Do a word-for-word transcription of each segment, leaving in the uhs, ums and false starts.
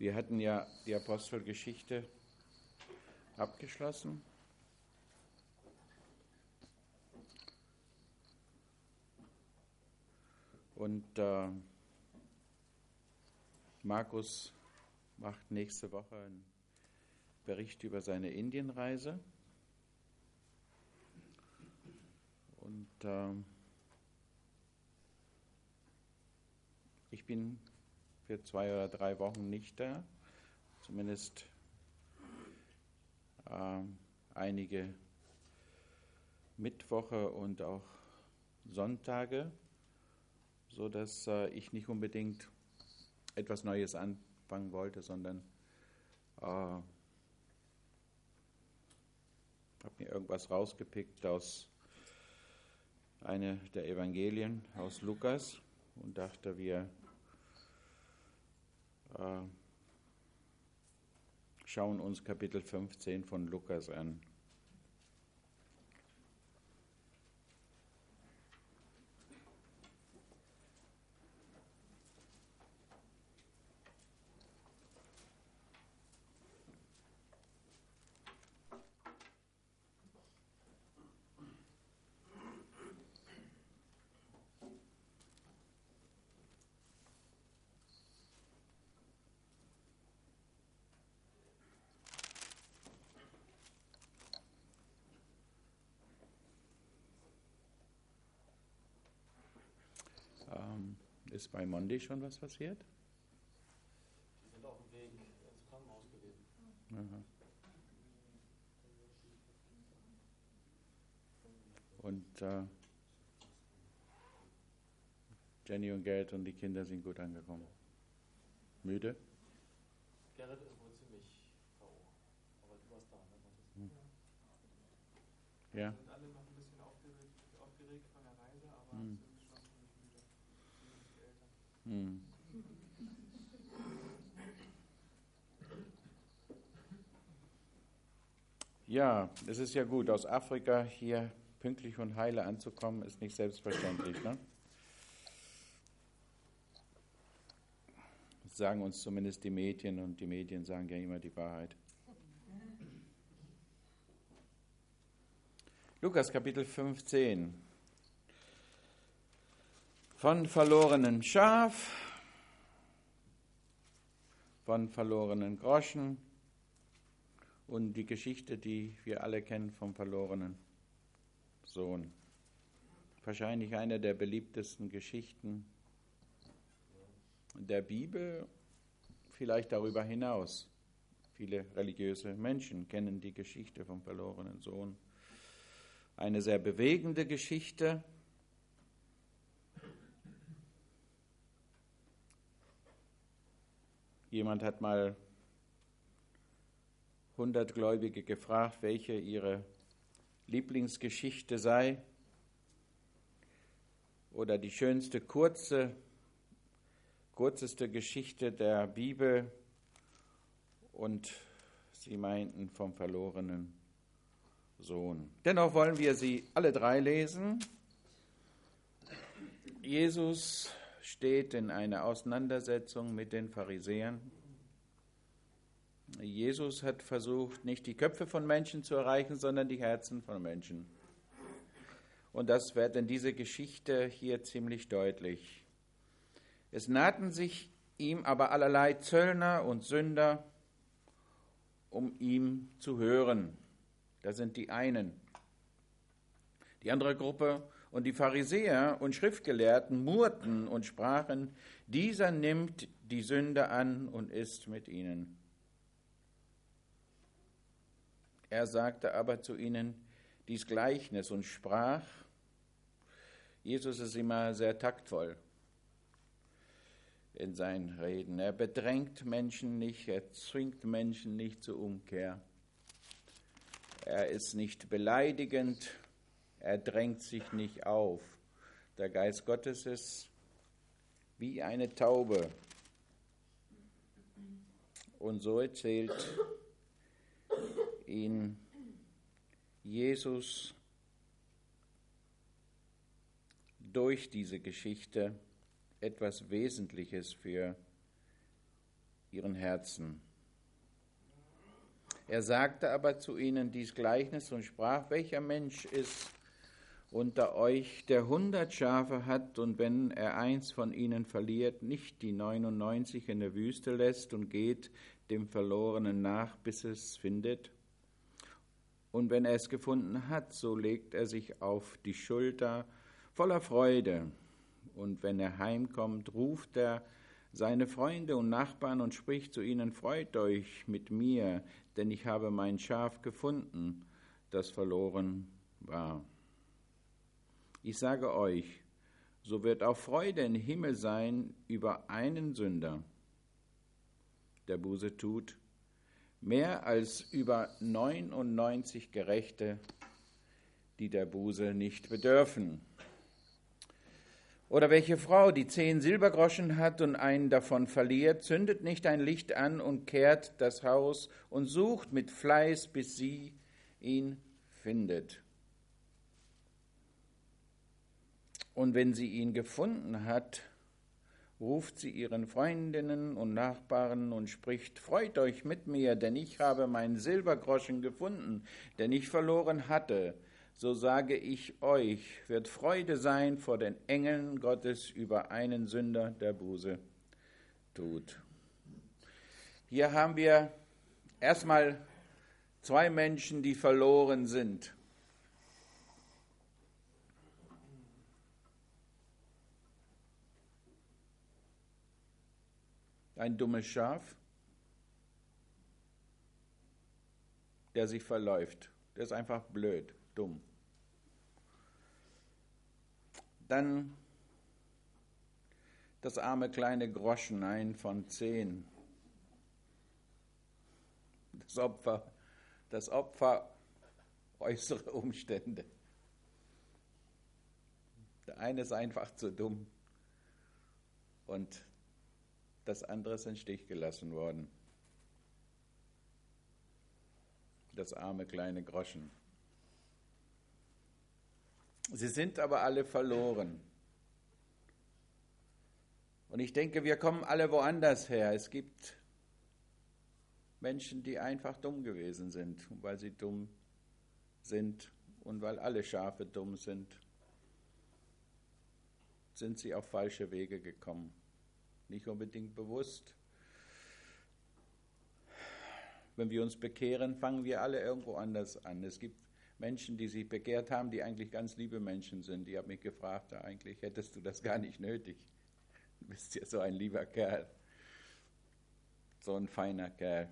Wir hatten ja die Apostelgeschichte abgeschlossen. Und äh, Markus macht nächste Woche einen Bericht über seine Indienreise. Und äh, ich bin für zwei oder drei Wochen nicht da, zumindest äh, einige Mittwoche und auch Sonntage, so dass äh, ich nicht unbedingt etwas Neues anfangen wollte, sondern äh, habe mir irgendwas rausgepickt aus einer der Evangelien, aus Lukas, und dachte, wir äh, schauen uns Kapitel fünfzehn von Lukas an. Ähm, ist bei Mondi schon was passiert? Sie sind auf dem Weg ins Krankenhaus gewesen. Aha. Und äh, Jenny und Gerd und die Kinder sind gut angekommen. Müde? Gerrit ist wohl ziemlich K O. Aber du warst da, ne? Hm. Ja. Wir sind alle noch ein bisschen aufgeregt, aufgeregt von der Reise, aber Hm. sind schon ziemlich müde. Die Eltern. Hm. Ja, es ist ja gut, aus Afrika hier pünktlich und heile anzukommen, ist nicht selbstverständlich, ne? Das sagen uns zumindest die Medien, und die Medien sagen ja immer die Wahrheit. Lukas Kapitel fünfzehn. Von verlorenen Schaf, von verlorenen Groschen und die Geschichte, die wir alle kennen, vom verlorenen Sohn. Wahrscheinlich eine der beliebtesten Geschichten der Bibel, vielleicht darüber hinaus. Viele religiöse Menschen kennen die Geschichte vom verlorenen Sohn. Eine sehr bewegende Geschichte. Jemand hat mal hundert Gläubige gefragt, welche ihre Lieblingsgeschichte sei oder die schönste kurze, kürzeste Geschichte der Bibel, und sie meinten vom verlorenen Sohn. Dennoch wollen wir sie alle drei lesen. Jesus steht in einer Auseinandersetzung mit den Pharisäern. Jesus hat versucht, nicht die Köpfe von Menschen zu erreichen, sondern die Herzen von Menschen. Und das wird in dieser Geschichte hier ziemlich deutlich. Es nahten sich ihm aber allerlei Zöllner und Sünder, um ihm zu hören. Das sind die einen. Die andere Gruppe und die Pharisäer und Schriftgelehrten murrten und sprachen, dieser nimmt die Sünder an und isst mit ihnen. Er sagte aber zu ihnen dies Gleichnis und sprach, Jesus ist immer sehr taktvoll in seinen Reden. Er bedrängt Menschen nicht, er zwingt Menschen nicht zur Umkehr. Er ist nicht beleidigend, er drängt sich nicht auf. Der Geist Gottes ist wie eine Taube. Und so erzählt ihn Jesus durch diese Geschichte etwas Wesentliches für ihren Herzen. Er sagte aber zu ihnen dies Gleichnis und sprach: Welcher Mensch ist unter euch, der hundert Schafe hat, und wenn er eins von ihnen verliert, nicht die neunundneunzig in der Wüste lässt und geht dem Verlorenen nach, bis es findet? Und wenn er es gefunden hat, so legt er sich auf die Schulter voller Freude. Und wenn er heimkommt, ruft er seine Freunde und Nachbarn und spricht zu ihnen: Freut euch mit mir, denn ich habe mein Schaf gefunden, das verloren war. Ich sage euch, so wird auch Freude im Himmel sein über einen Sünder, der Buße tut, mehr als über neunundneunzig Gerechte, die der Buße nicht bedürfen. Oder welche Frau, die zehn Silbergroschen hat und einen davon verliert, zündet nicht ein Licht an und kehrt das Haus und sucht mit Fleiß, bis sie ihn findet. Und wenn sie ihn gefunden hat, ruft sie ihren Freundinnen und Nachbarn und spricht: Freut euch mit mir, denn ich habe meinen Silbergroschen gefunden, den ich verloren hatte. So sage ich euch, wird Freude sein vor den Engeln Gottes über einen Sünder, der Buße tut. Hier haben wir erstmal zwei Menschen, die verloren sind. Ein dummes Schaf, der sich verläuft. Der ist einfach blöd, dumm. Dann das arme kleine Groschen, ein von zehn. Das Opfer, das Opfer äußere Umstände. Der eine ist einfach zu dumm und das andere ist in den Stich gelassen worden. Das arme kleine Groschen. Sie sind aber alle verloren. Und ich denke, wir kommen alle woanders her. Es gibt Menschen, die einfach dumm gewesen sind. Und weil sie dumm sind und weil alle Schafe dumm sind, sind sie auf falsche Wege gekommen. Nicht unbedingt bewusst. Wenn wir uns bekehren, fangen wir alle irgendwo anders an. Es gibt Menschen, die sich bekehrt haben, die eigentlich ganz liebe Menschen sind. Die haben mich gefragt, ja, eigentlich hättest du das gar nicht nötig. Du bist ja so ein lieber Kerl. So ein feiner Kerl.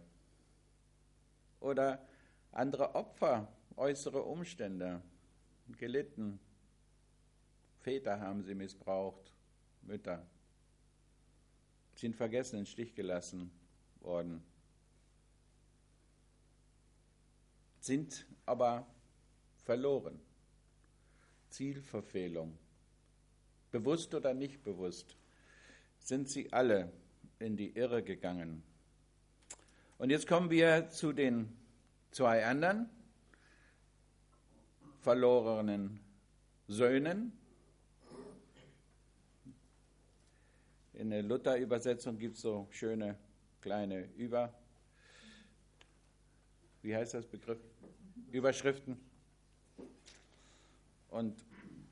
Oder andere Opfer, äußere Umstände, gelitten. Väter haben sie missbraucht, Mütter. Sind vergessen, in den Stich gelassen worden. Sind aber verloren. Zielverfehlung. Bewusst oder nicht bewusst, sind sie alle in die Irre gegangen. Und jetzt kommen wir zu den zwei anderen verlorenen Söhnen. In der Luther-Übersetzung gibt es so schöne kleine Über, wie heißt das Begriff? Überschriften. Und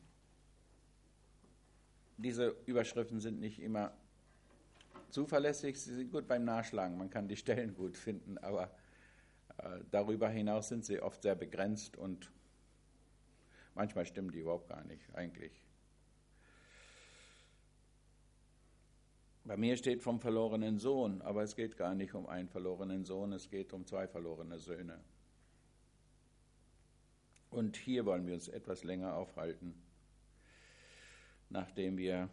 diese Überschriften sind nicht immer zuverlässig, sie sind gut beim Nachschlagen, man kann die Stellen gut finden, aber äh, darüber hinaus sind sie oft sehr begrenzt und manchmal stimmen die überhaupt gar nicht eigentlich. Bei mir steht vom verlorenen Sohn, aber es geht gar nicht um einen verlorenen Sohn, es geht um zwei verlorene Söhne. Und hier wollen wir uns etwas länger aufhalten, nachdem wir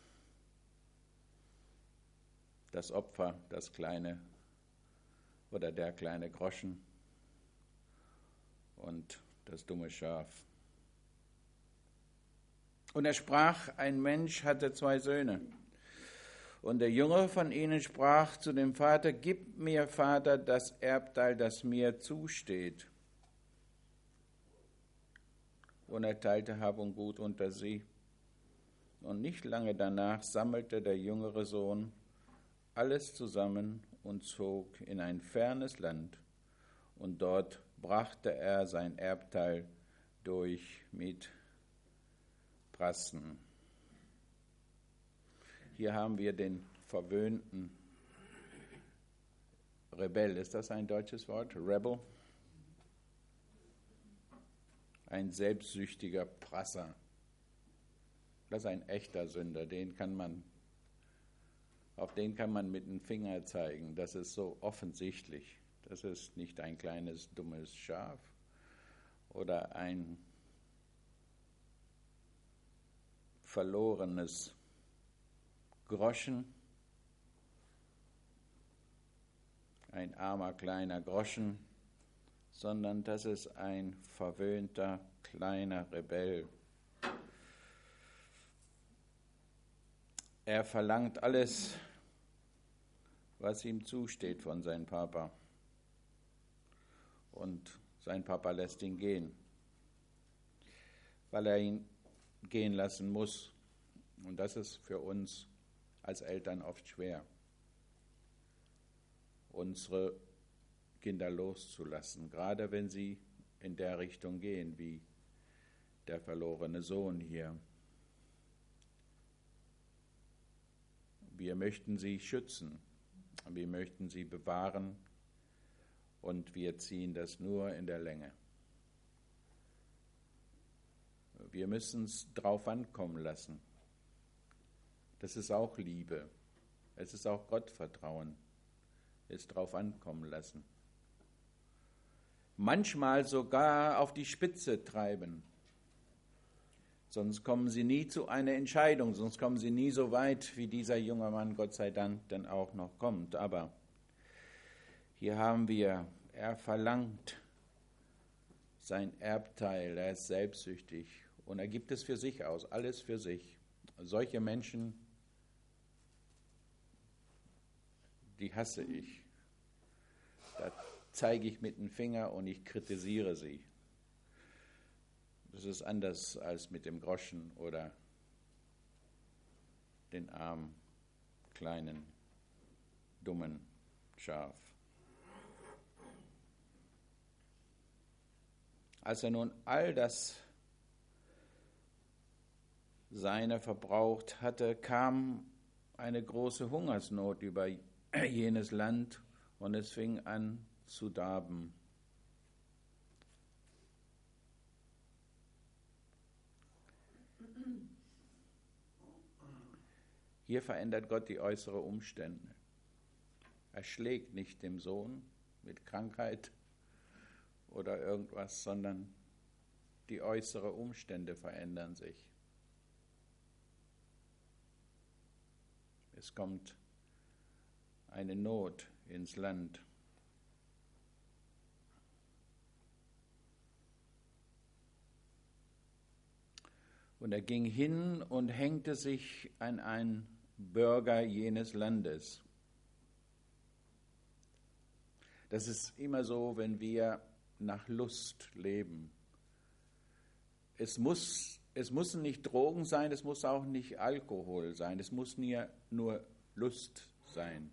das Opfer, das kleine oder der kleine Groschen und das dumme Schaf. Und er sprach, ein Mensch hatte zwei Söhne. Und der Jüngere von ihnen sprach zu dem Vater: Gib mir, Vater, das Erbteil, das mir zusteht. Und er teilte Hab und Gut unter sie. Und nicht lange danach sammelte der jüngere Sohn alles zusammen und zog in ein fernes Land, und dort brachte er sein Erbteil durch mit Prassen. Hier haben wir den verwöhnten Rebell. Ist das ein deutsches Wort? Rebel? Ein selbstsüchtiger Prasser. Das ist ein echter Sünder, den kann man, auf den kann man mit dem Finger zeigen. Das ist so offensichtlich. Das ist nicht ein kleines, dummes Schaf oder ein verlorenes Groschen, ein armer kleiner Groschen, sondern das ist ein verwöhnter kleiner Rebell. Er verlangt alles, was ihm zusteht von seinem Papa. Und sein Papa lässt ihn gehen, weil er ihn gehen lassen muss. Und das ist für uns als Eltern oft schwer, unsere Kinder loszulassen, gerade wenn sie in der Richtung gehen, wie der verlorene Sohn hier. Wir möchten sie schützen, wir möchten sie bewahren, und wir ziehen das nur in der Länge. Wir müssen es drauf ankommen lassen. Das ist auch Liebe. Es ist auch Gottvertrauen. Es drauf ankommen lassen. Manchmal sogar auf die Spitze treiben. Sonst kommen sie nie zu einer Entscheidung, sonst kommen sie nie so weit, wie dieser junge Mann, Gott sei Dank, dann auch noch kommt. Aber hier haben wir, er verlangt sein Erbteil, er ist selbstsüchtig und er gibt es für sich aus, alles für sich. Solche Menschen, die hasse ich. Da zeige ich mit dem Finger und ich kritisiere sie. Das ist anders als mit dem Groschen oder den armen, kleinen, dummen Schaf. Als er nun all das Seine verbraucht hatte, kam eine große Hungersnot über jenes Land und es fing an zu darben. Hier verändert Gott die äußeren Umstände. Er schlägt nicht dem Sohn mit Krankheit oder irgendwas, sondern die äußeren Umstände verändern sich. Es kommt eine Not ins Land. Und er ging hin und hängte sich an einen Bürger jenes Landes. Das ist immer so, wenn wir nach Lust leben. Es muss, es müssen nicht Drogen sein, es muss auch nicht Alkohol sein, es muss nur, nur Lust sein.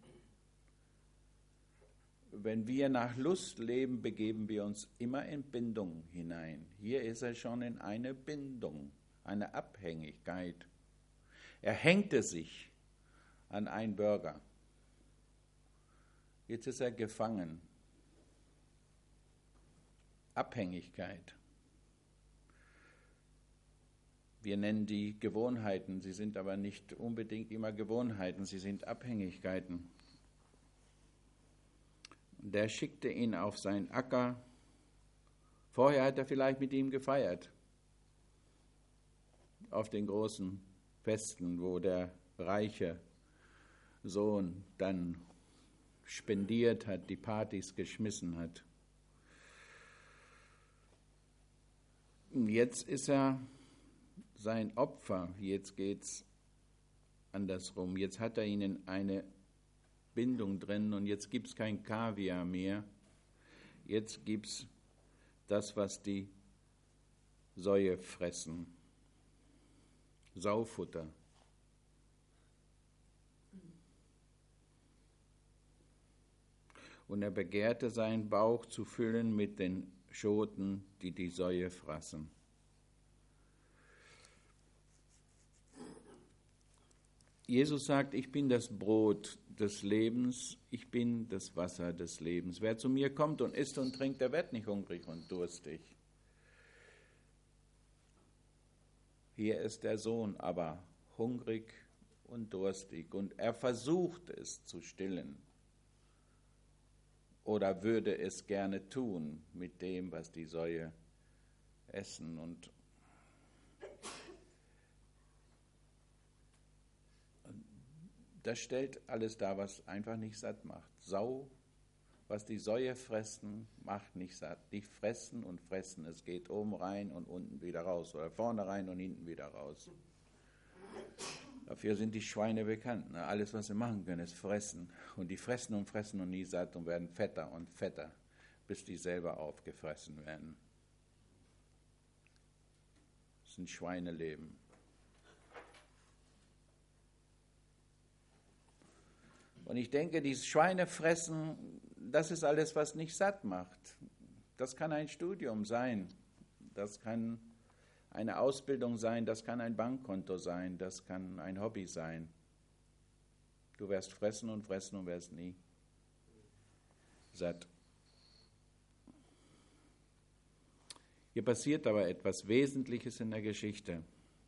Wenn wir nach Lust leben, begeben wir uns immer in Bindung hinein. Hier ist er schon in eine Bindung, eine Abhängigkeit. Er hängte sich an einen Bürger. Jetzt ist er gefangen. Abhängigkeit. Wir nennen die Gewohnheiten, sie sind aber nicht unbedingt immer Gewohnheiten, sie sind Abhängigkeiten. Der schickte ihn auf seinen Acker. Vorher hat er vielleicht mit ihm gefeiert, auf den großen Festen, wo der reiche Sohn dann spendiert hat, die Partys geschmissen hat. Jetzt ist er sein Opfer, jetzt geht's andersrum. Jetzt hat er ihnen eine Bindung drin und jetzt gibt es kein Kaviar mehr. Jetzt gibt es das, was die Säue fressen. Saufutter. und er begehrte seinen Bauch zu füllen mit den Schoten, die die Säue fraßen. Jesus sagt, ich bin das Brot des Lebens, ich bin das Wasser des Lebens. Wer zu mir kommt und isst und trinkt, der wird nicht hungrig und durstig. Hier ist der Sohn aber hungrig und durstig und er versucht es zu stillen oder würde es gerne tun mit dem, was die Säue essen. Und das stellt alles dar, was einfach nicht satt macht. Sau, was die Säue fressen, macht nicht satt. Die fressen und fressen. Es geht oben rein und unten wieder raus. Oder vorne rein und hinten wieder raus. Dafür sind die Schweine bekannt. Ne? Alles, was sie machen können, ist fressen. Und die fressen und fressen und nie satt und werden fetter und fetter, bis die selber aufgefressen werden. Das ist ein Schweineleben. Und ich denke, dieses Schweinefressen, das ist alles, was nicht satt macht. Das kann ein Studium sein, das kann eine Ausbildung sein, das kann ein Bankkonto sein, das kann ein Hobby sein. Du wirst fressen und fressen und wirst nie satt. Hier passiert aber etwas Wesentliches in der Geschichte.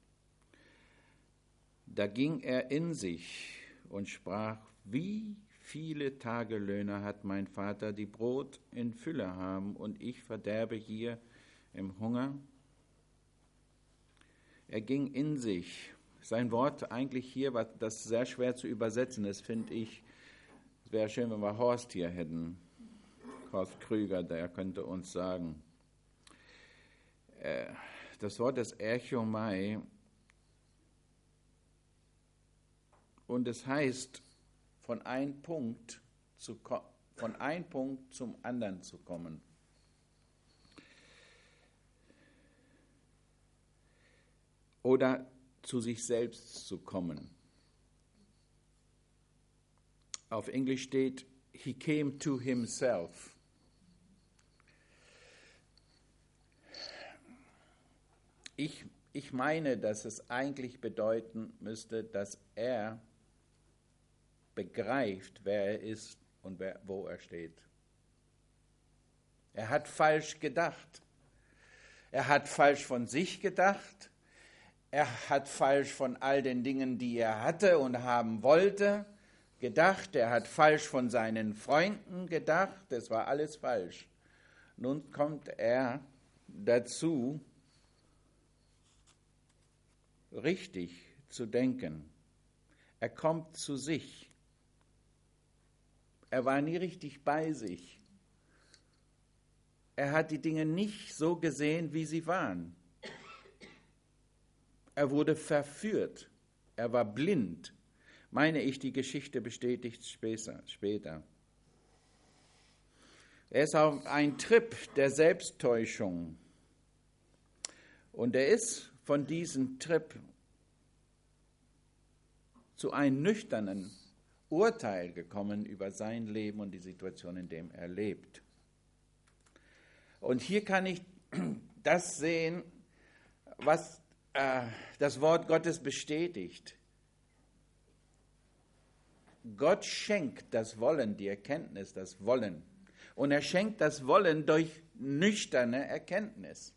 Da ging er in sich und sprach: Wie viele Tagelöhner hat mein Vater, die Brot in Fülle haben, und ich verderbe hier im Hunger? Er ging in sich. Sein Wort eigentlich hier, war das sehr schwer zu übersetzen ist, finde ich. Es wäre schön, wenn wir Horst hier hätten. Horst Krüger, der könnte uns sagen. Das Wort ist Erchomai. Und es heißt, von einem Punkt zu, von einem Punkt zum anderen zu kommen. Oder zu sich selbst zu kommen. Auf Englisch steht, he came to himself. Ich, ich meine, dass es eigentlich bedeuten müsste, dass er begreift, wer er ist und wer, wo er steht. Er hat falsch gedacht. Er hat falsch von sich gedacht. Er hat falsch von all den Dingen, die er hatte und haben wollte, gedacht. Er hat falsch von seinen Freunden gedacht. Das war alles falsch. Nun kommt er dazu, richtig zu denken. Er kommt zu sich. Er war nie richtig bei sich. Er hat die Dinge nicht so gesehen, wie sie waren. Er wurde verführt. Er war blind. Meine ich, die Geschichte bestätigt später. Er ist auf ein Trip der Selbsttäuschung. Und er ist von diesem Trip zu einem nüchternen Urteil gekommen über sein Leben und die Situation, in der er lebt. Und hier kann ich das sehen, was äh, das Wort Gottes bestätigt. Gott schenkt das Wollen, die Erkenntnis, das Wollen. Und er schenkt das Wollen durch nüchterne Erkenntnis.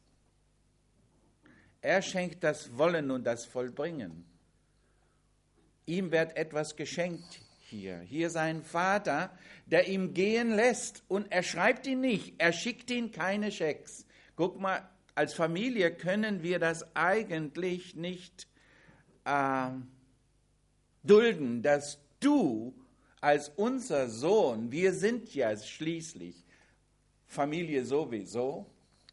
Er schenkt das Wollen und das Vollbringen. Ihm wird etwas geschenkt hier. Hier sein Vater, der ihm gehen lässt. Und er schreibt ihn nicht. Er schickt ihn keine Schecks. Guck mal, als Familie können wir das eigentlich nicht äh, dulden, dass du als unser Sohn, wir sind ja schließlich Familie sowieso,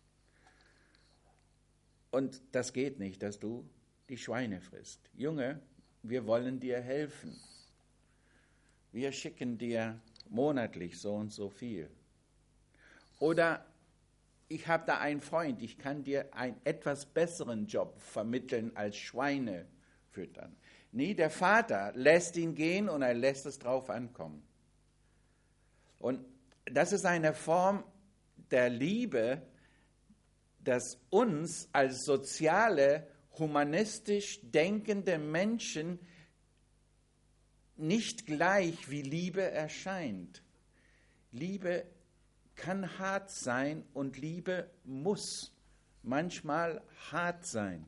und das geht nicht, dass du die Schweine frisst. Junge, wir wollen dir helfen. Wir schicken dir monatlich so und so viel. Oder ich habe da einen Freund, ich kann dir einen etwas besseren Job vermitteln als Schweine füttern. Nee, der Vater lässt ihn gehen und er lässt es drauf ankommen. Und das ist eine Form der Liebe, dass uns als soziale, humanistisch denkende Menschen nicht gleich wie Liebe erscheint. Liebe kann hart sein und Liebe muss manchmal hart sein.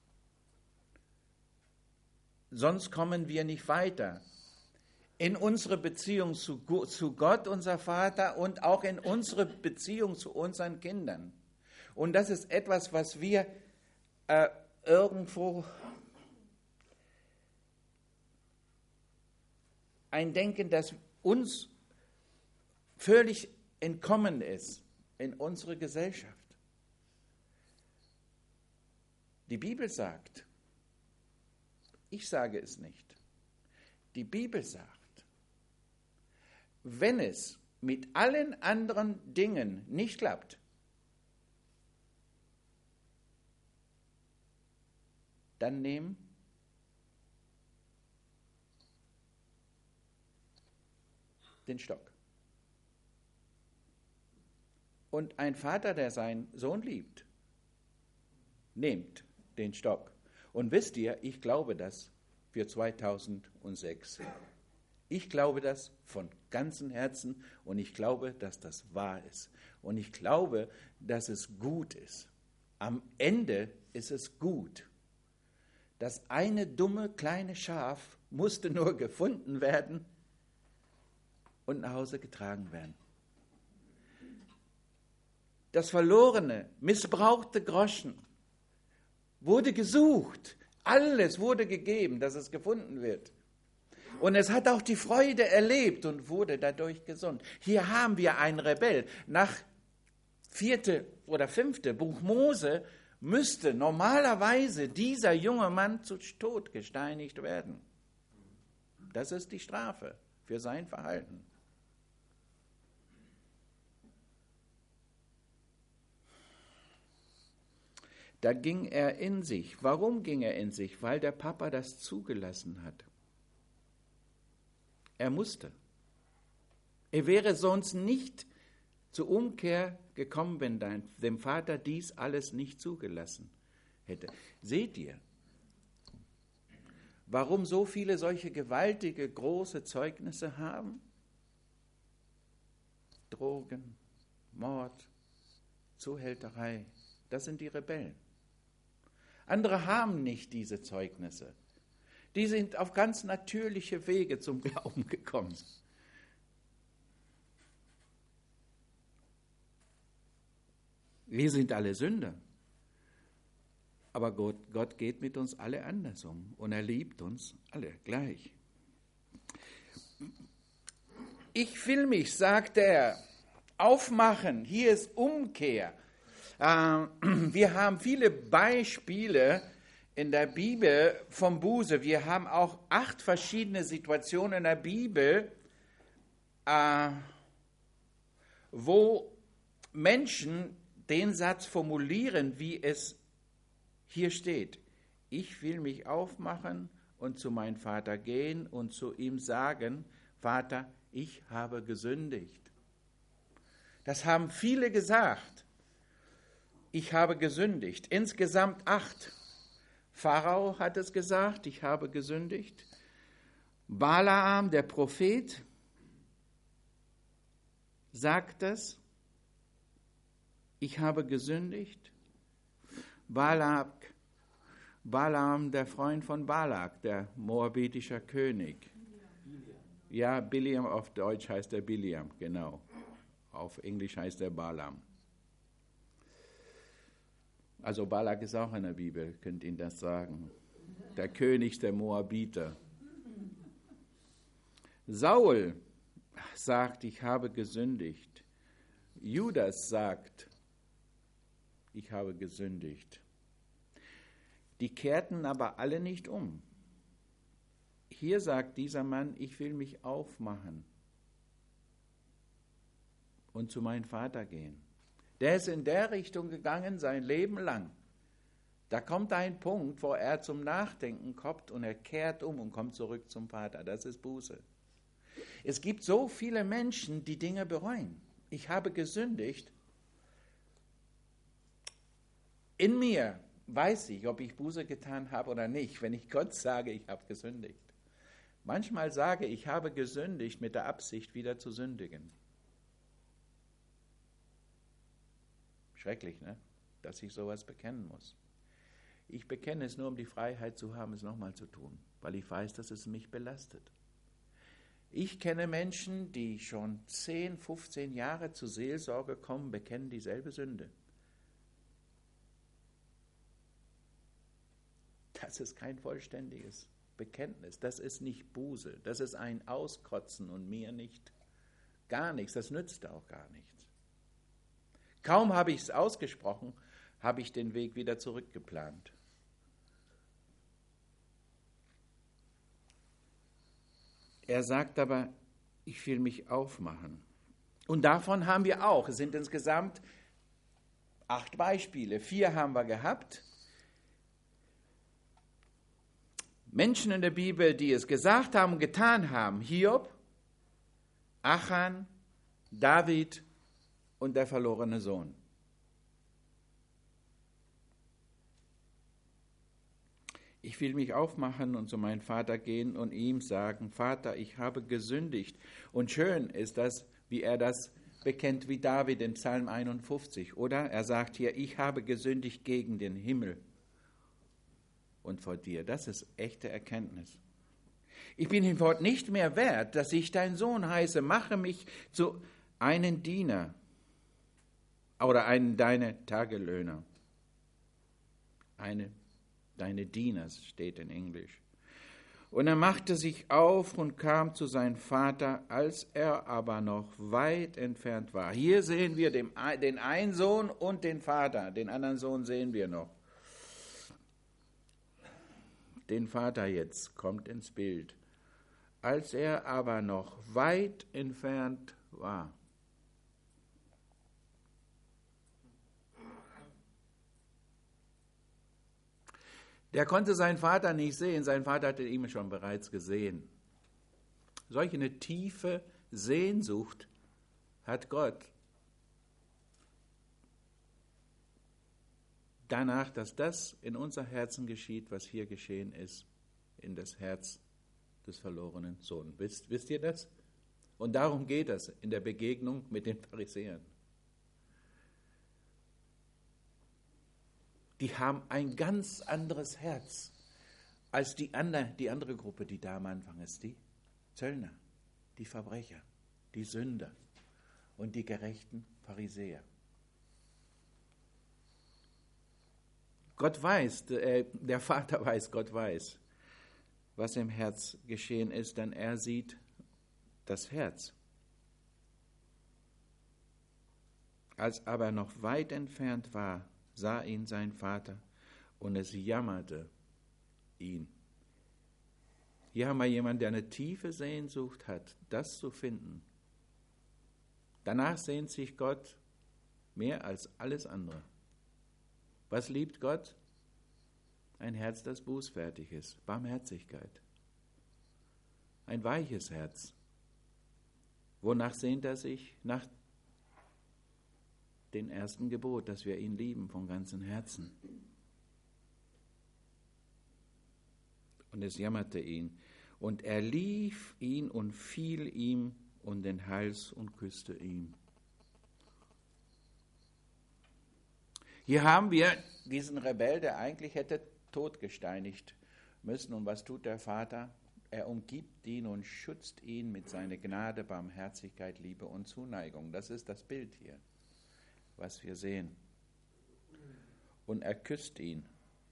Sonst kommen wir nicht weiter. In unsere Beziehung zu Gott, unser Vater, und auch in unsere Beziehung zu unseren Kindern. Und das ist etwas, was wir äh, irgendwo ein Denken, das uns völlig entkommen ist in unsere Gesellschaft. Die Bibel sagt, ich sage es nicht, die Bibel sagt, wenn es mit allen anderen Dingen nicht klappt, dann nehmen den Stock. Und ein Vater, der seinen Sohn liebt, nehmt den Stock. Und wisst ihr, ich glaube das für zweitausendsechs. Ich glaube das von ganzem Herzen und ich glaube, dass das wahr ist. Und ich glaube, dass es gut ist. Am Ende ist es gut. Das eine dumme kleine Schaf musste nur gefunden werden und nach Hause getragen werden. Das verlorene, missbrauchte Groschen wurde gesucht. Alles wurde gegeben, dass es gefunden wird. Und es hat auch die Freude erlebt und wurde dadurch gesund. Hier haben wir einen Rebell. Nach vierte oder fünfte Buch Mose müsste normalerweise dieser junge Mann zu Tod gesteinigt werden. Das ist die Strafe für sein Verhalten. Da ging er in sich. Warum ging er in sich? Weil der Papa das zugelassen hat. Er musste. Er wäre sonst nicht zur Umkehr gekommen, wenn dein, dem Vater dies alles nicht zugelassen hätte. Seht ihr, warum so viele solche gewaltige, große Zeugnisse haben? Drogen, Mord, Zuhälterei, das sind die Rebellen. Andere haben nicht diese Zeugnisse. Die sind auf ganz natürliche Wege zum Glauben gekommen. Wir sind alle Sünder. Aber Gott, Gott geht mit uns alle anders um und er liebt uns alle gleich. Ich will mich, sagt er, aufmachen. Hier ist Umkehr. Äh, wir haben viele Beispiele in der Bibel vom Buße. Wir haben auch acht verschiedene Situationen in der Bibel, äh, wo Menschen den Satz formulieren, wie es hier steht. Ich will mich aufmachen und zu meinem Vater gehen und zu ihm sagen, Vater, ich habe gesündigt. Das haben viele gesagt. Ich habe gesündigt. Insgesamt acht. Pharao hat es gesagt, ich habe gesündigt. Balaam, der Prophet, sagt es, ich habe gesündigt. Balak, Balaam, der Freund von Balak, der moabitischer König. Ja, Biliam, auf Deutsch heißt er Biliam, genau. Auf Englisch heißt er Balaam. Also Balak ist auch in der Bibel, könnt ihr das sagen. Der König der Moabiter. Saul sagt, ich habe gesündigt. Judas sagt, ich habe gesündigt. Die kehrten aber alle nicht um. Hier sagt dieser Mann, ich will mich aufmachen und zu meinem Vater gehen. Der ist in der Richtung gegangen sein Leben lang. Da kommt ein Punkt, wo er zum Nachdenken kommt und er kehrt um und kommt zurück zum Vater. Das ist Buße. Es gibt so viele Menschen, die Dinge bereuen. ich habe gesündigt. In mir weiß ich, ob ich Buße getan habe oder nicht, wenn ich Gott sage, ich habe gesündigt. Manchmal sage ich, ich habe gesündigt mit der Absicht, wieder zu sündigen. Schrecklich, ne? Dass ich sowas bekennen muss. Ich bekenne es nur, um die Freiheit zu haben, es nochmal zu tun, weil ich weiß, dass es mich belastet. Ich kenne Menschen, die schon zehn, fünfzehn Jahre zur Seelsorge kommen, bekennen dieselbe Sünde. Das ist kein vollständiges Bekenntnis, das ist nicht Buße, das ist ein Auskotzen und mir nicht, gar nichts, das nützt auch gar nichts. Kaum habe ich es ausgesprochen, habe ich den Weg wieder zurückgeplant. Er sagt aber, ich will mich aufmachen. Und davon haben wir auch, es sind insgesamt acht Beispiele, vier haben wir gehabt. Menschen in der Bibel, die es gesagt haben und getan haben, Hiob, Achan, David und der verlorene Sohn. Ich will mich aufmachen und zu meinem Vater gehen und ihm sagen, Vater, ich habe gesündigt. Und schön ist das, wie er das bekennt, wie David in Psalm einundfünfzig, oder? Er sagt hier, ich habe gesündigt gegen den Himmel und vor dir. Das ist echte Erkenntnis. Ich bin hinfort nicht mehr wert, dass ich dein Sohn heiße. Mache mich zu einem Diener oder einen deiner Tagelöhner. Eine deine Diener steht in Englisch. Und er machte sich auf und kam zu seinem Vater, als er aber noch weit entfernt war. Hier sehen wir den, den einen Sohn und den Vater. Den anderen Sohn sehen wir noch. Den Vater jetzt kommt ins Bild. Als er aber noch weit entfernt war. Der konnte seinen Vater nicht sehen, sein Vater hatte ihn schon bereits gesehen. Solch eine tiefe Sehnsucht hat Gott danach, dass das in unser Herzen geschieht, was hier geschehen ist, in das Herz des verlorenen Sohnes. Wisst, wisst ihr das? Und darum geht es in der Begegnung mit den Pharisäern. Die haben ein ganz anderes Herz als die andere, die andere Gruppe, die da am Anfang ist. Die Zöllner, die Verbrecher, die Sünder und die gerechten Pharisäer. Gott weiß, äh, der Vater weiß, Gott weiß, was im Herz geschehen ist, denn er sieht das Herz. Als aber noch weit entfernt war, sah ihn sein Vater und es jammerte ihn. Hier haben wir jemanden, der eine tiefe Sehnsucht hat, das zu finden. Danach sehnt sich Gott mehr als alles andere. Was liebt Gott? Ein Herz, das bußfertig ist, Barmherzigkeit. Ein weiches Herz. Wonach sehnt er sich? Nach den ersten Gebot, dass wir ihn lieben von ganzem Herzen. Und es jammerte ihn. Und er lief ihn und fiel ihm um den Hals und küsste ihn. Hier haben wir diesen Rebell, der eigentlich hätte totgesteinigt müssen. Und was tut der Vater? Er umgibt ihn und schützt ihn mit seiner Gnade, Barmherzigkeit, Liebe und Zuneigung. Das ist das Bild hier, was wir sehen. Und er küsst ihn.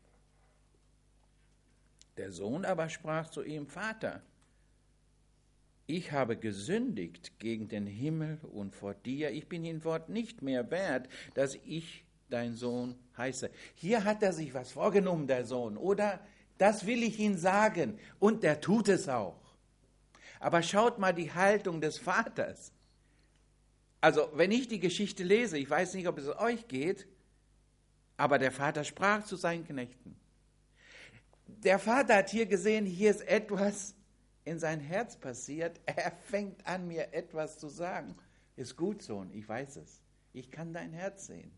Der Sohn aber sprach zu ihm, Vater, ich habe gesündigt gegen den Himmel und vor dir. Ich bin hinfort nicht mehr wert, dass ich dein Sohn heiße. Hier hat er sich was vorgenommen, der Sohn, oder? Das will ich ihm sagen. Und er tut es auch. Aber schaut mal die Haltung des Vaters. Also, wenn ich die Geschichte lese, ich weiß nicht, ob es euch geht, aber der Vater sprach zu seinen Knechten. Der Vater hat hier gesehen, hier ist etwas in sein Herz passiert. Er fängt an, mir etwas zu sagen. Ist gut, Sohn, ich weiß es. Ich kann dein Herz sehen.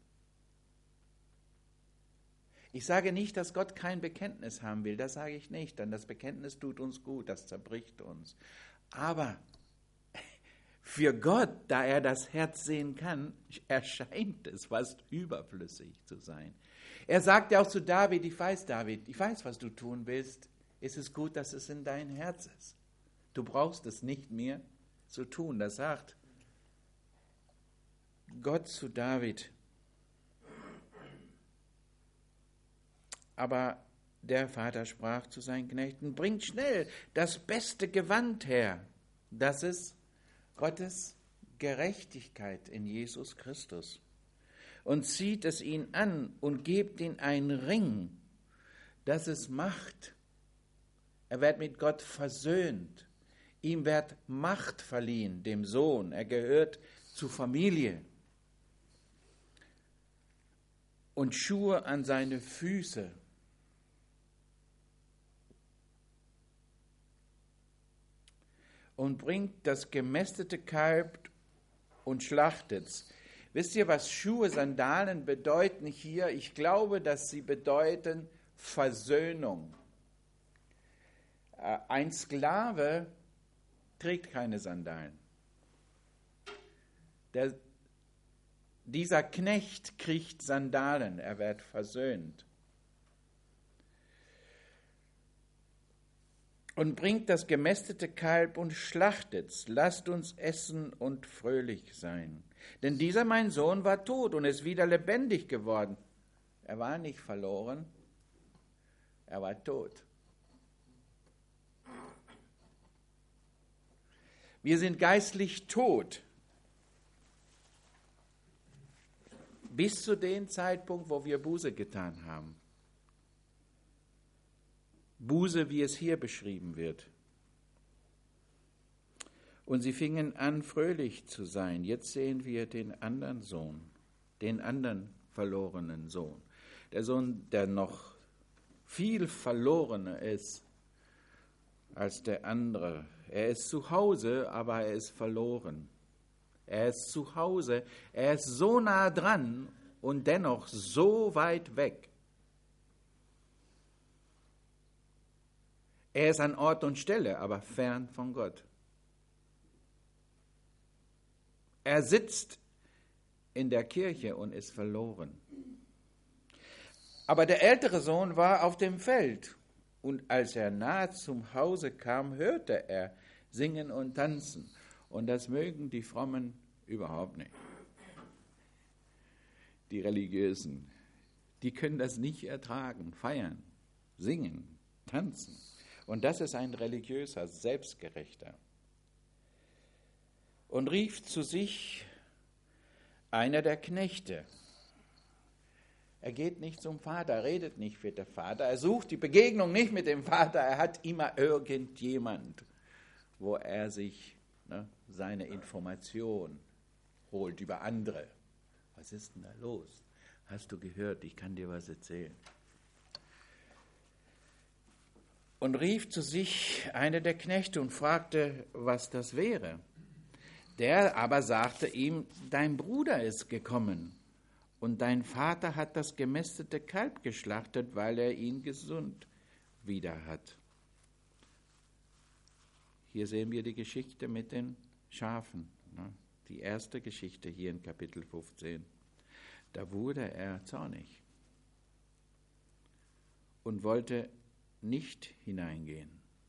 Ich sage nicht, dass Gott kein Bekenntnis haben will, das sage ich nicht, denn das Bekenntnis tut uns gut, das zerbricht uns. Aber für Gott, da er das Herz sehen kann, erscheint es fast überflüssig zu sein. Er sagt ja auch zu David, ich weiß, David, ich weiß, was du tun willst. Es ist gut, dass es in dein Herz ist. Du brauchst es nicht mehr zu tun. Das sagt Gott zu David. Aber der Vater sprach zu seinen Knechten, bringt schnell das beste Gewand her. Das ist Gottes Gerechtigkeit in Jesus Christus. Und zieht es ihn an und gebt ihm einen Ring, das es Macht. Er wird mit Gott versöhnt. Ihm wird Macht verliehen, dem Sohn. Er gehört zur Familie. Und Schuhe an seine Füße. Und bringt das gemästete Kalb und schlachtet's. Wisst ihr, was Schuhe, Sandalen bedeuten hier? Ich glaube, dass sie bedeuten Versöhnung. Ein Sklave trägt keine Sandalen. Der, dieser Knecht kriegt Sandalen, er wird versöhnt. Und bringt das gemästete Kalb und schlachtet's. Lasst uns essen und fröhlich sein. Denn dieser mein Sohn war tot und ist wieder lebendig geworden. Er war nicht verloren, er war tot. Wir sind geistlich tot. Bis zu dem Zeitpunkt, wo wir Buße getan haben. Buße, wie es hier beschrieben wird. Und sie fingen an, fröhlich zu sein. Jetzt sehen wir den anderen Sohn, den anderen verlorenen Sohn. Der Sohn, der noch viel verlorener ist als der andere. Er ist zu Hause, aber er ist verloren. Er ist zu Hause, er ist so nah dran und dennoch so weit weg. Er ist an Ort und Stelle, aber fern von Gott. Er sitzt in der Kirche und ist verloren. Aber der ältere Sohn war auf dem Feld, und als er nahe zum Hause kam, hörte er singen und tanzen. Und das mögen die Frommen überhaupt nicht. Die Religiösen, die können das nicht ertragen, feiern, singen, tanzen. Und das ist ein religiöser, selbstgerechter. Und rief zu sich einer der Knechte. Er geht nicht zum Vater, redet nicht mit dem Vater, er sucht die Begegnung nicht mit dem Vater, er hat immer irgendjemand, wo er sich ne, seine Information holt über andere. Was ist denn da los? Hast du gehört, ich kann dir was erzählen. Und rief zu sich einer der Knechte und fragte, was das wäre. Der aber sagte ihm, dein Bruder ist gekommen und dein Vater hat das gemästete Kalb geschlachtet, weil er ihn gesund wieder hat. Hier sehen wir die Geschichte mit den Schafen, ne? Die erste Geschichte hier in Kapitel fünfzehn. Da wurde er zornig und wollte nicht hineingehen.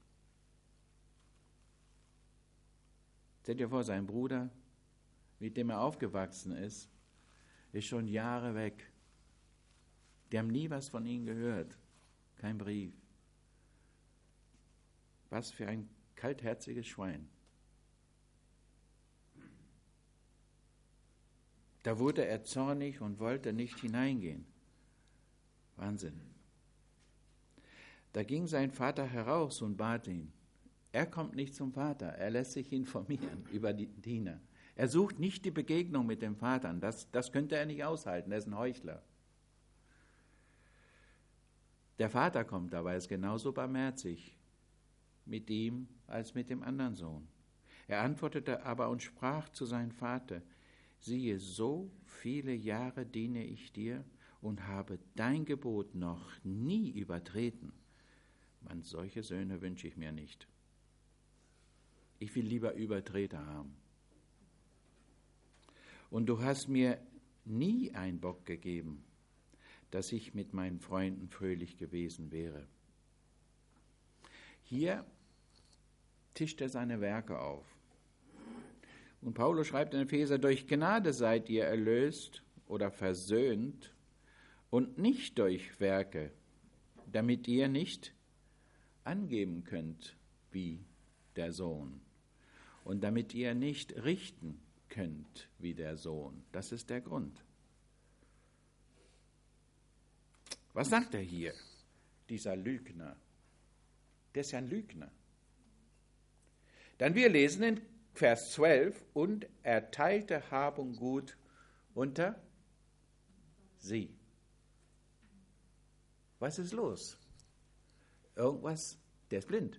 Stellt ihr vor, sein Bruder, mit dem er aufgewachsen ist, ist schon Jahre weg. Die haben nie was von ihm gehört. Kein Brief. Was für ein kaltherziges Schwein. Da wurde er zornig und wollte nicht hineingehen. Wahnsinn. Da ging sein Vater heraus und bat ihn. Er kommt nicht zum Vater, er lässt sich informieren über die Diener. Er sucht nicht die Begegnung mit dem Vater, das, das könnte er nicht aushalten, er ist ein Heuchler. Der Vater kommt aber, ist genauso barmherzig mit ihm als mit dem anderen Sohn. Er antwortete aber und sprach zu seinem Vater, siehe, so viele Jahre diene ich dir und habe dein Gebot noch nie übertreten. Man, solche Söhne wünsche ich mir nicht. Ich will lieber Übertreter haben. Und du hast mir nie einen Bock gegeben, dass ich mit meinen Freunden fröhlich gewesen wäre. Hier tischt er seine Werke auf. Und Paulus schreibt in Epheser, durch Gnade seid ihr erlöst oder versöhnt und nicht durch Werke, damit ihr nicht angeben könnt wie der Sohn und damit ihr nicht richten könnt wie der Sohn. Das ist der Grund. Was sagt er hier, dieser Lügner? Der ist ja ein Lügner. Dann wir lesen in Vers zwölf, und er teilte Hab und Gut unter sie. Was ist los? Irgendwas, der ist blind.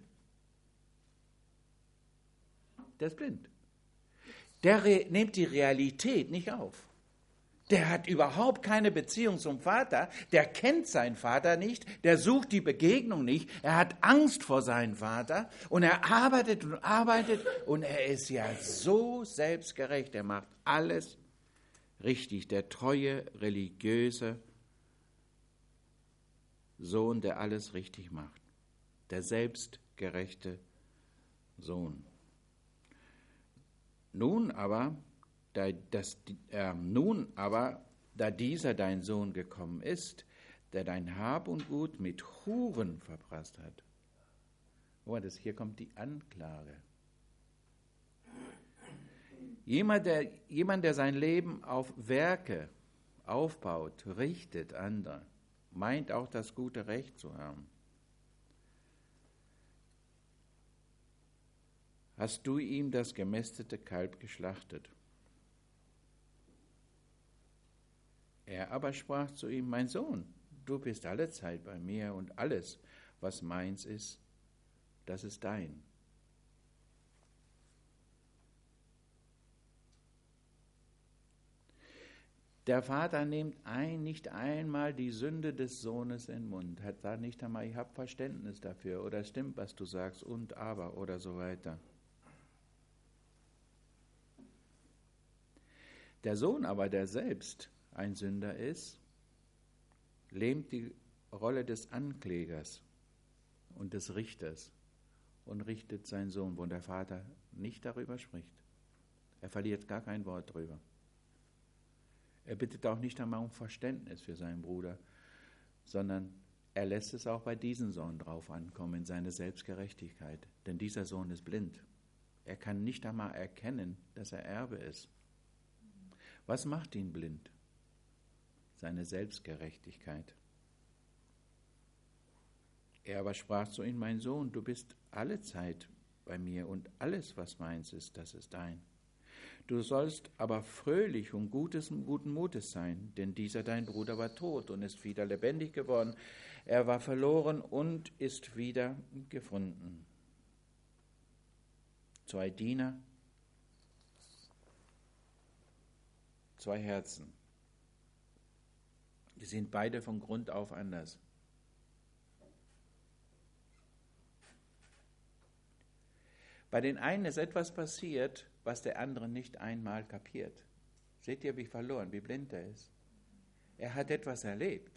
Der ist blind. Der re- nimmt die Realität nicht auf. Der hat überhaupt keine Beziehung zum Vater, der kennt seinen Vater nicht, der sucht die Begegnung nicht, er hat Angst vor seinem Vater und er arbeitet und arbeitet und er ist ja so selbstgerecht, er macht alles richtig, der treue, religiöse Sohn, der alles richtig macht, der selbstgerechte Sohn. Nun aber, Da, das, äh, nun aber, da dieser dein Sohn gekommen ist, der dein Hab und Gut mit Huren verprasst hat. Oh, das, hier kommt die Anklage. Jemand der, jemand, der sein Leben auf Werke aufbaut, richtet andere, meint auch das gute Recht zu haben. Hast du ihm das gemästete Kalb geschlachtet? Er aber sprach zu ihm, mein Sohn, du bist alle Zeit bei mir und alles, was meins ist, das ist dein. Der Vater nimmt ein, nicht einmal die Sünde des Sohnes in den Mund, hat sagt nicht einmal, ich habe Verständnis dafür oder stimmt, was du sagst und aber oder so weiter. Der Sohn aber, der selbst ein Sünder ist, lähmt die Rolle des Anklägers und des Richters und richtet seinen Sohn, wo der Vater nicht darüber spricht. Er verliert gar kein Wort drüber. Er bittet auch nicht einmal um Verständnis für seinen Bruder, sondern er lässt es auch bei diesem Sohn drauf ankommen, in seine Selbstgerechtigkeit. Denn dieser Sohn ist blind. Er kann nicht einmal erkennen, dass er Erbe ist. Was macht ihn blind? Seine Selbstgerechtigkeit. Er aber sprach zu ihm, mein Sohn, du bist alle Zeit bei mir und alles, was meins ist, das ist dein. Du sollst aber fröhlich und gutes, guten Mutes sein, denn dieser dein Bruder war tot und ist wieder lebendig geworden. Er war verloren und ist wieder gefunden. Zwei Diener, zwei Herzen. Die sind beide von Grund auf anders. Bei den einen ist etwas passiert, was der andere nicht einmal kapiert. Seht ihr, wie verloren, wie blind er ist? Er hat etwas erlebt.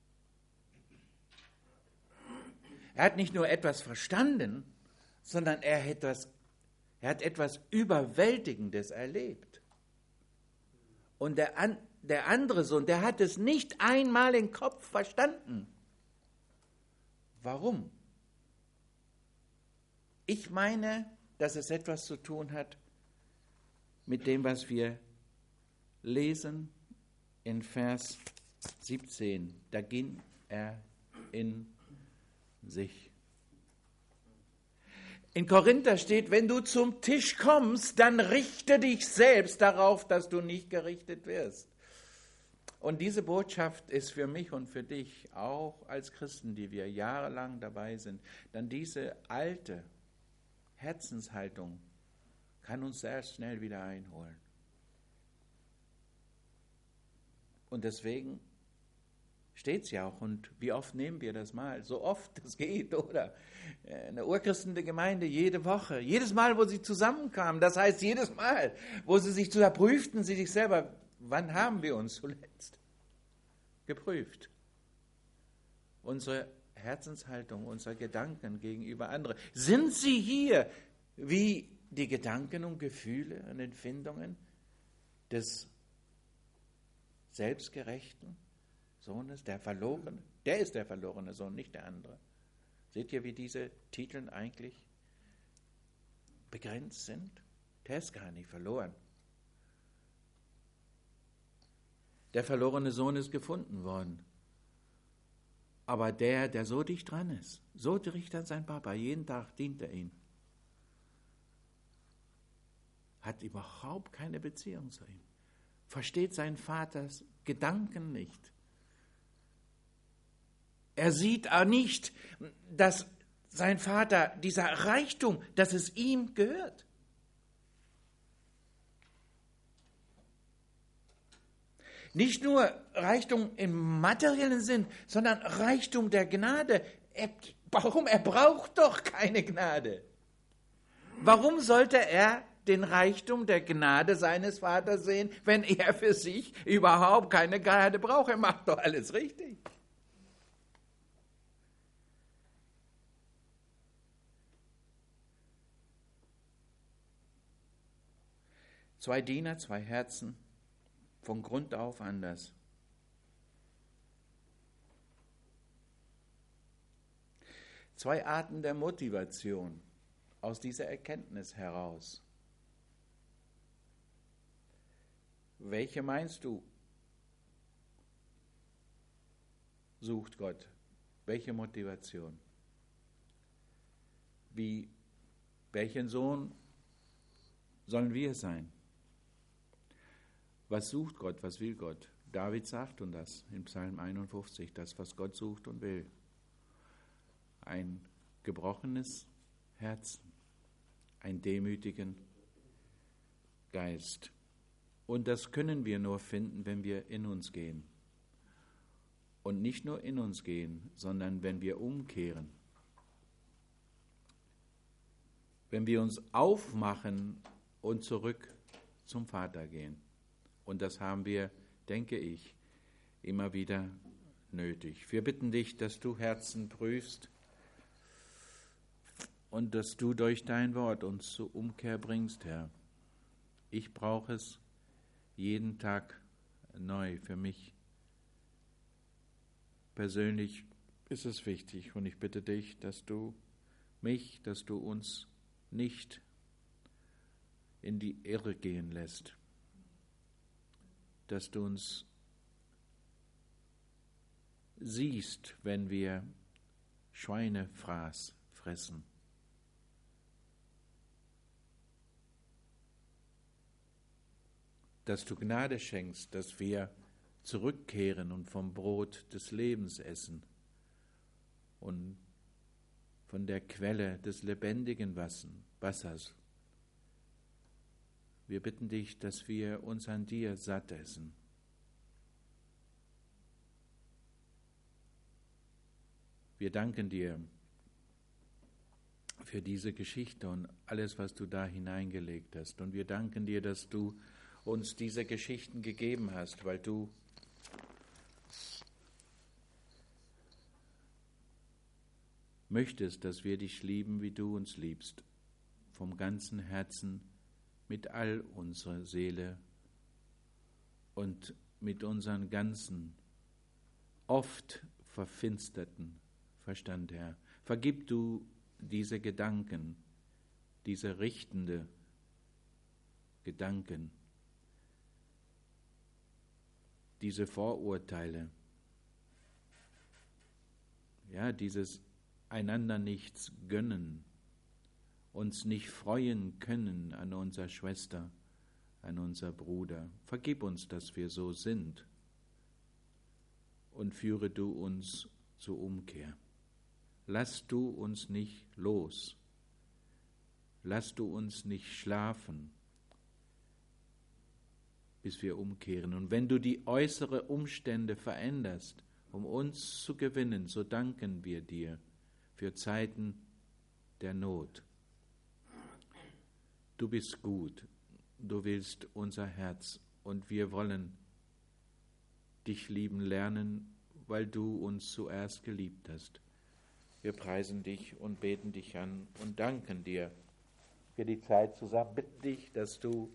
Er hat nicht nur etwas verstanden, sondern er hat etwas, er hat etwas Überwältigendes erlebt. Und der, an, der andere Sohn, der hat es nicht einmal im Kopf verstanden. Warum? Ich meine, dass es etwas zu tun hat mit dem, was wir lesen in Vers siebzehn. Da ging er in sich. In Korinther steht, wenn du zum Tisch kommst, dann richte dich selbst darauf, dass du nicht gerichtet wirst. Und diese Botschaft ist für mich und für dich, auch als Christen, die wir jahrelang dabei sind, dann diese alte Herzenshaltung kann uns sehr schnell wieder einholen. Und deswegen steht es ja auch. Und wie oft nehmen wir das mal? So oft es geht, oder? Eine urchristliche Gemeinde jede Woche, jedes Mal, wo sie zusammenkamen, das heißt jedes Mal, wo sie sich überprüften, sie sich selber, wann haben wir uns zuletzt geprüft? Unsere Herzenshaltung, unsere Gedanken gegenüber anderen. Sind sie hier wie die Gedanken und Gefühle und Empfindungen des selbstgerechten Sohnes, der Verlorene? Der ist der verlorene Sohn, nicht der andere. Seht ihr, wie diese Titel eigentlich begrenzt sind? Der ist gar nicht verloren. Der verlorene Sohn ist gefunden worden. Aber der, der so dicht dran ist, so dicht an sein Papa, jeden Tag dient er ihm, hat überhaupt keine Beziehung zu ihm, versteht seinen Vaters Gedanken nicht. Er sieht auch nicht, dass sein Vater, dieser Reichtum, dass es ihm gehört. Nicht nur Reichtum im materiellen Sinn, sondern Reichtum der Gnade. Er, warum? Er braucht doch keine Gnade. Warum sollte er den Reichtum der Gnade seines Vaters sehen, wenn er für sich überhaupt keine Gnade braucht? Er macht doch alles richtig. Zwei Diener, zwei Herzen, von Grund auf anders. Zwei Arten der Motivation aus dieser Erkenntnis heraus. Welche meinst du, sucht Gott? Welche Motivation? Wie, welchen Sohn sollen wir sein? Was sucht Gott, was will Gott? David sagt uns das in Psalm einundfünfzig, das, was Gott sucht und will. Ein gebrochenes Herz, einen demütigen Geist. Und das können wir nur finden, wenn wir in uns gehen. Und nicht nur in uns gehen, sondern wenn wir umkehren. Wenn wir uns aufmachen und zurück zum Vater gehen. Und das haben wir, denke ich, immer wieder nötig. Wir bitten dich, dass du Herzen prüfst und dass du durch dein Wort uns zur Umkehr bringst, Herr. Ich brauche es jeden Tag neu für mich. Persönlich ist es wichtig und ich bitte dich, dass du mich, dass du uns nicht in die Irre gehen lässt, dass du uns siehst, wenn wir Schweinefraß fressen. Dass du Gnade schenkst, dass wir zurückkehren und vom Brot des Lebens essen und von der Quelle des lebendigen Wassers. Wir bitten dich, dass wir uns an dir satt essen. Wir danken dir für diese Geschichte und alles, was du da hineingelegt hast. Und wir danken dir, dass du uns diese Geschichten gegeben hast, weil du möchtest, dass wir dich lieben, wie du uns liebst, vom ganzen Herzen, mit all unserer Seele und mit unseren ganzen, oft verfinsterten Verstand, Herr. Vergib du diese Gedanken, diese richtende Gedanken, diese Vorurteile, ja, dieses einander nichts gönnen, uns nicht freuen können an unserer Schwester, an unser Bruder. Vergib uns, dass wir so sind und führe du uns zur Umkehr. Lass du uns nicht los. lass du uns nicht schlafen, bis wir umkehren. Und wenn du die äußeren Umstände veränderst, um uns zu gewinnen, so danken wir dir für Zeiten der Not. Du bist gut, du willst unser Herz und wir wollen dich lieben lernen, weil du uns zuerst geliebt hast. Wir preisen dich und beten dich an und danken dir für die Zeit zusammen. Bitten dich, dass du,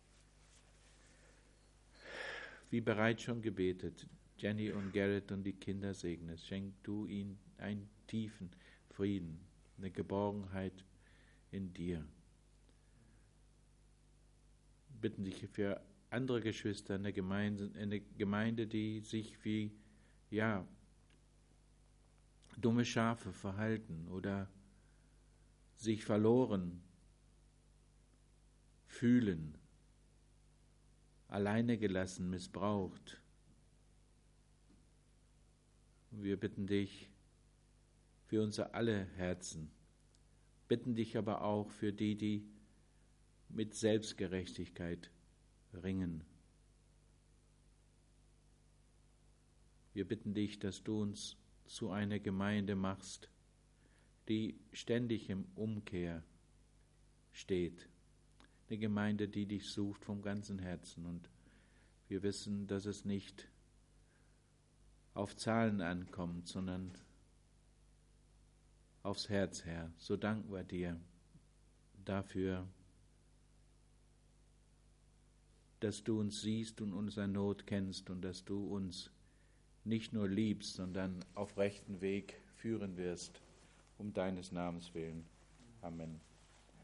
wie bereits schon gebetet, Jenny und Gerrit und die Kinder segnest. Schenk du ihnen einen tiefen Frieden, eine Geborgenheit in dir. Bitten dich für andere Geschwister in der Gemeinde, in der Gemeinde, die sich wie, ja, dumme Schafe verhalten oder sich verloren fühlen, alleine gelassen, missbraucht. Wir bitten dich für unser aller Herzen, bitten dich aber auch für die, die mit Selbstgerechtigkeit ringen. Wir bitten dich, dass du uns zu einer Gemeinde machst, die ständig im Umkehr steht. Eine Gemeinde, die dich sucht vom ganzen Herzen. Und wir wissen, dass es nicht auf Zahlen ankommt, sondern aufs Herz, Herr. So danken wir dir dafür, dass du uns siehst und unsere Not kennst und dass du uns nicht nur liebst, sondern auf rechten Weg führen wirst, um deines Namens willen. Amen.